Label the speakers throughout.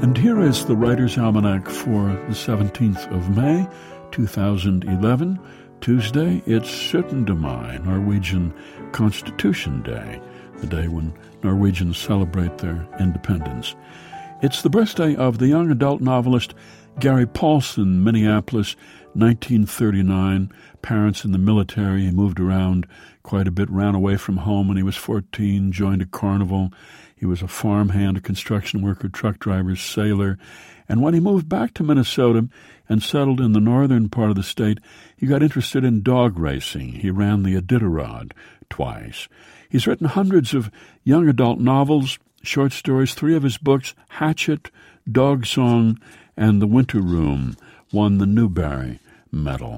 Speaker 1: And here is the Writer's Almanac for the 17th of May, 2011, Tuesday. It's 17. Mai, Norwegian Constitution Day, the day when Norwegians celebrate their independence. It's the birthday of the young adult novelist Gary Paulson, Minneapolis, 1939. Parents in the military. He moved around quite a bit, ran away from home when he was 14, joined a carnival. He was a farmhand, a construction worker, truck driver, sailor. And when he moved back to Minnesota and settled in the northern part of the state, he got interested in dog racing. He ran the Iditarod twice. He's written hundreds of young adult novels, short stories. 3 of his books, Hatchet, Dog Song, and The Winter Room, won the Newbery Medal.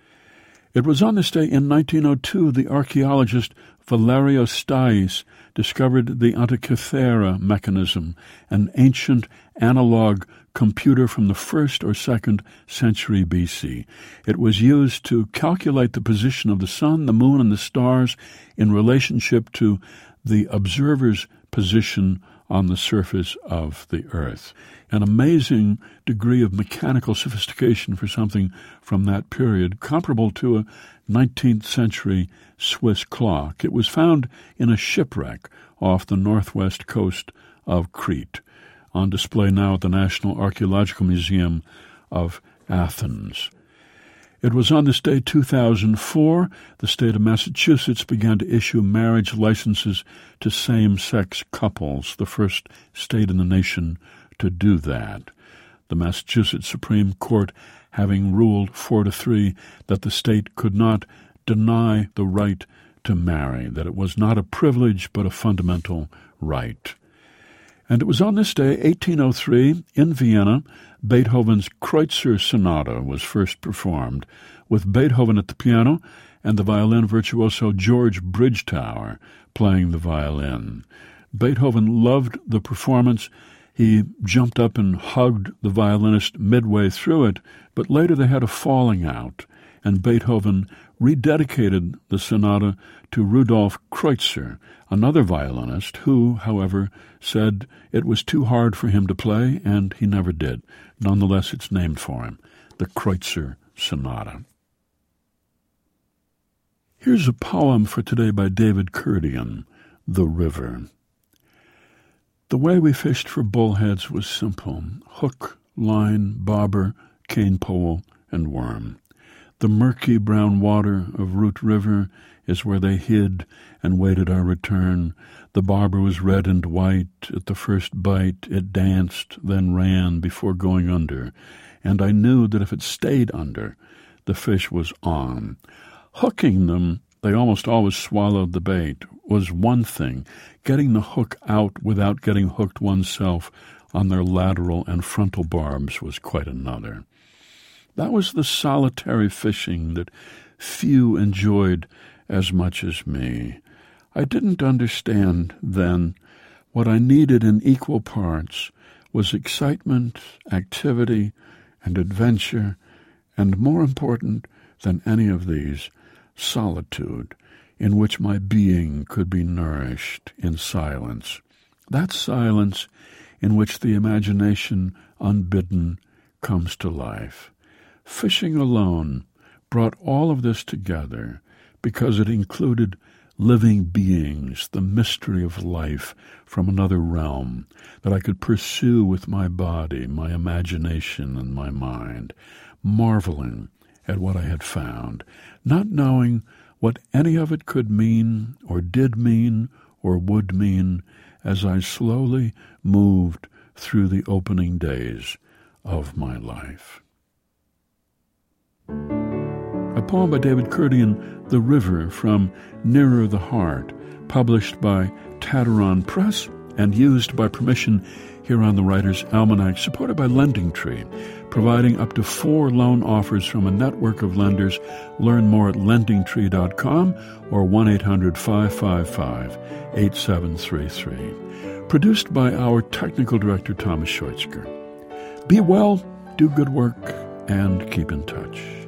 Speaker 1: It was on this day in 1902 the archaeologist Valerio Stais discovered the Antikythera mechanism, an ancient analog computer from the 1st or 2nd century BC. It was used to calculate the position of the sun, the moon, and the stars in relationship to the observer's position on the surface of the earth. An amazing degree of mechanical sophistication for something from that period, comparable to a 19th century Swiss clock. It was found in a shipwreck off the northwest coast of Crete, on display now at the National Archaeological Museum of Athens. It was on this day, 2004, the state of Massachusetts began to issue marriage licenses to same-sex couples, the first state in the nation to do that. The Massachusetts Supreme Court having ruled 4-3 that the state could not deny the right to marry, that it was not a privilege but a fundamental right. And it was on this day, 1803, in Vienna, Beethoven's Kreutzer Sonata was first performed, with Beethoven at the piano and the violin virtuoso George Bridgetower playing the violin. Beethoven loved the performance. He jumped up and hugged the violinist midway through it, but later they had a falling out, and Beethoven rededicated the sonata to Rudolf Kreutzer, another violinist who, however, said it was too hard for him to play, and he never did. Nonetheless, it's named for him, the Kreutzer Sonata. Here's a poem for today by David Kurdian, The River. The way we fished for bullheads was simple: hook, line, bobber, cane pole, and worm. The murky brown water of Root River is where they hid and waited our return. The bobber was red and white. At the first bite it danced, then ran before going under, and I knew that if it stayed under, the fish was on. Hooking them, they almost always swallowed the bait, was one thing. Getting the hook out without getting hooked oneself on their lateral and frontal barbs was quite another. That was the solitary fishing that few enjoyed as much as me. I didn't understand then. What I needed in equal parts was excitement, activity, and adventure, and more important than any of these, solitude, in which my being could be nourished in silence. That silence in which the imagination, unbidden, comes to life. Fishing alone brought all of this together because it included living beings, the mystery of life from another realm that I could pursue with my body, my imagination, and my mind, marveling at what I had found, not knowing what any of it could mean or did mean or would mean as I slowly moved through the opening days of my life. A poem by David Kurdian, The River, from Nearer the Heart, published by Taderon Press and used by permission here on the Writer's Almanac, supported by LendingTree, providing up to 4 loan offers from a network of lenders. Learn more at lendingtree.com or 1-800-555-8733. Produced by our technical director, Thomas Scheutzger. Be well, do good work, and keep in touch.